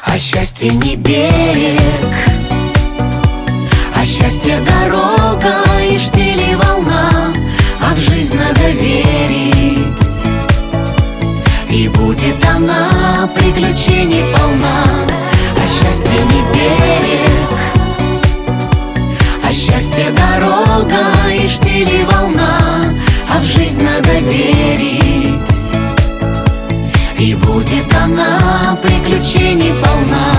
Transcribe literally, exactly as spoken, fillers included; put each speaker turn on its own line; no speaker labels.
А счастье не берег, а счастье дорога и штиль и волна, а в жизнь надо верить, и будет она приключений полна. А счастье не берег, а счастье дорога и штиль и волна, а в жизнь надо верить, и будет она приключений полна.